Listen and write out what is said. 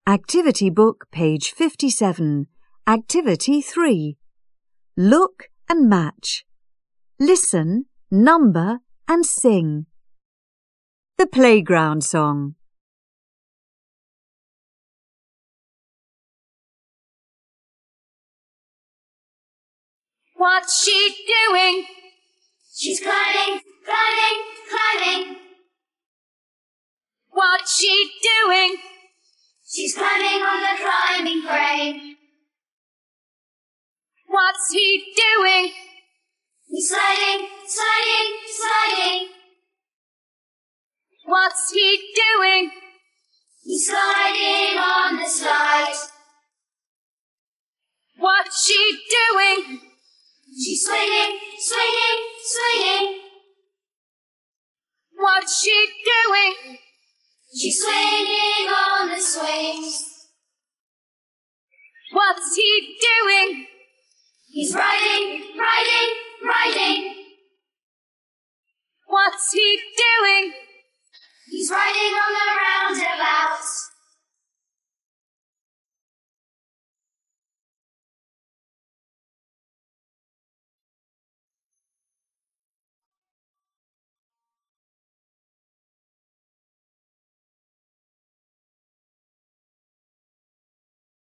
Activity Book, page 57. Activity 3. Look and match. Listen, number and sing. The playground song. What's she doing? She's climbing, climbing, climbing. What's she doing? She's climbing on the climbing frame. What's he doing? He's sliding, sliding, sliding. What's he doing? He's sliding on the slide. What's she doing? She's swinging, swinging, swinging. What's she doing? She's swinging on the swings. What's he doing? He's riding, riding, riding. What's he doing? He's riding on the roundabout.